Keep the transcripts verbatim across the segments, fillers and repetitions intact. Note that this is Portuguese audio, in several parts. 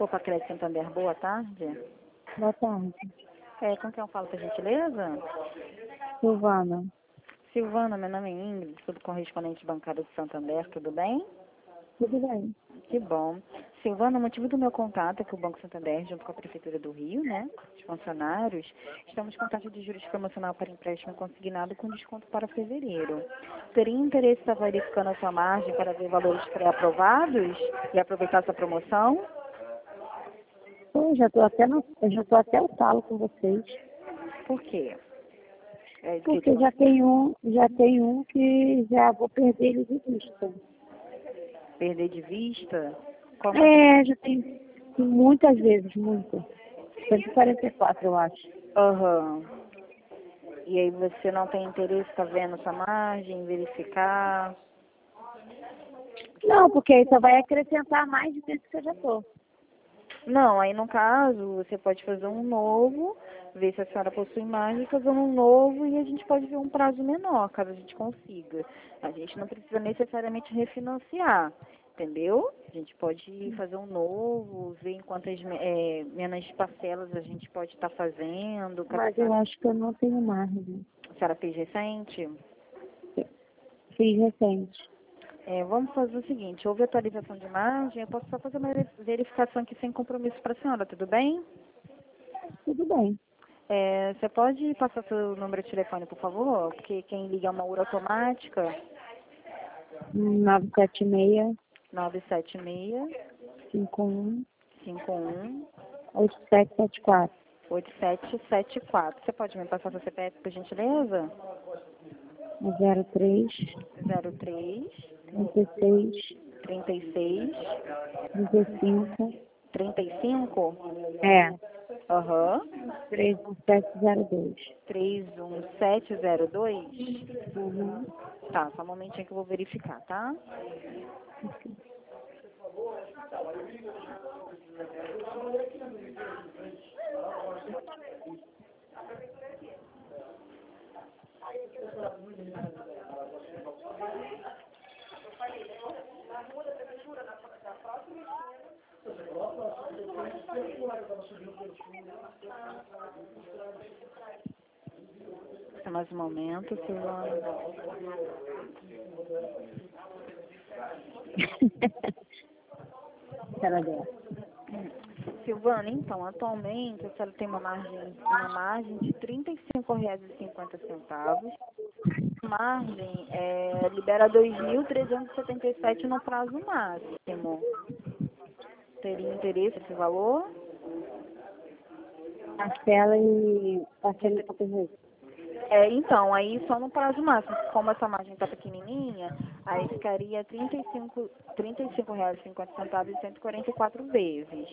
Opa, Crédito Santander, boa tarde. Boa tarde. É, com quem eu falo, por gentileza? Silvana. Silvana, meu nome é Ingrid, sou do correspondente bancário do Santander, tudo bem? Tudo bem. Que bom. Silvana, o motivo do meu contato é que o Banco Santander, junto com a Prefeitura do Rio, né, os funcionários, estamos com taxa de juros promocional para empréstimo consignado com desconto para fevereiro. Teria interesse em estar verificando a sua margem para ver valores pré-aprovados e aproveitar essa promoção? Eu já estou até no, eu já tô até o talo com vocês. Por quê? É, que Porque já tem um, já tem um que já vou perder ele de vista. perder de vista? Como... É, já tem, tem muitas vezes, muitas. cento e quarenta e quatro, eu acho. Aham. E aí você não tem interesse, tá vendo essa margem, verificar? Não, porque aí só vai acrescentar mais de tempo que eu já estou. Não, aí no caso, você pode fazer um novo, ver se a senhora possui margem, fazer um novo e a gente pode ver um prazo menor, caso a gente consiga. A gente não precisa necessariamente refinanciar, entendeu? A gente pode fazer um novo, ver em quantas é, menos parcelas a gente pode estar fazendo. Mas eu acho que eu não tenho margem. A senhora fez recente? Fiz recente. É, vamos fazer o seguinte, houve atualização de margem, eu posso só fazer uma verificação aqui sem compromisso para a senhora, tudo bem? Tudo bem. É, você pode passar seu número de telefone, por favor? Porque quem liga é uma URA automática, nove sete seis, nove sete seis, cinco um, cinco um, oito sete sete quatro. oito sete sete quatro. Você pode me passar seu C P F, por gentileza? zero três, zero três, trinta e seis, trinta e seis, trinta e cinco, trinta e cinco? é, Aham. três um sete zero dois. três um sete zero dois? Uhum. Tá, só um momentinho que eu vou verificar, tá? Só mais um momento, Silvana. Era dela. Silvana, então, atualmente a senhora tem uma margem, uma margem de trinta e cinco reais e cinquenta centavos. A margem é, libera dois mil trezentos e setenta e sete no prazo máximo. Teria interesse esse valor? Parcela e parcela em quantas vezes? É, então, aí só no prazo máximo. Como essa margem está pequenininha, aí ficaria trinta e cinco, trinta e cinco reais e cinquenta centavos e cento e quarenta e quatro vezes.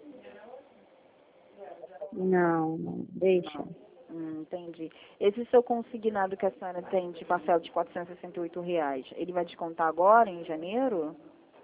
Não, não, deixa. Hum, entendi. Esse seu consignado que a senhora tem de parcela de quatrocentos e sessenta e oito reais, ele vai descontar agora, em janeiro?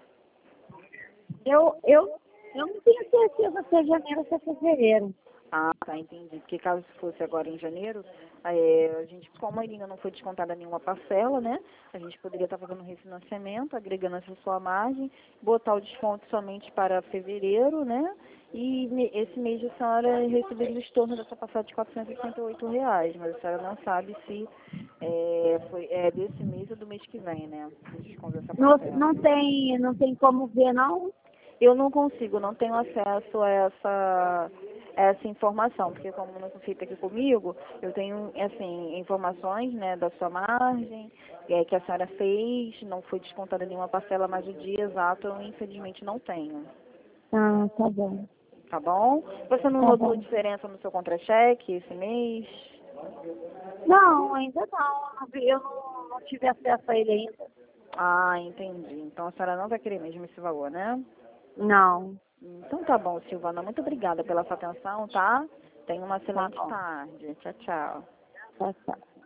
Eu, eu, eu não tenho certeza se é janeiro ou se é fevereiro. Ah, tá, entendi. Porque caso fosse agora em janeiro, é, a gente, como ainda não foi descontada nenhuma parcela, né? A gente poderia estar fazendo um refinanciamento, agregando essa sua margem, botar o desconto somente para fevereiro, né? E me- esse mês a senhora receberia o estorno dessa parcela de quatrocentos e sessenta e oito reais, mas a senhora não sabe se é, foi, é desse mês ou do mês que vem, né? O desconto dessa Não, parcela. não tem, não tem como ver, não? Eu não consigo, não tenho acesso a essa, essa informação, porque como não foi feita aqui comigo, eu tenho, assim, informações, né, da sua margem, é, que a senhora fez, não foi descontada nenhuma parcela, mas o dia exato eu infelizmente não tenho. Ah, tá bom. Tá bom? Você não Tá notou bom. diferença no seu contra-cheque esse mês? Não, ainda não. Eu não, vi- eu não, não tive acesso a ele ainda. Ah, entendi. Então a senhora não vai querer mesmo esse valor, né? Não. Então tá bom, Silvana. Muito obrigada pela sua atenção, tá? Tenha uma Tá excelente bom. tarde. Tchau, tchau. Tá, tá.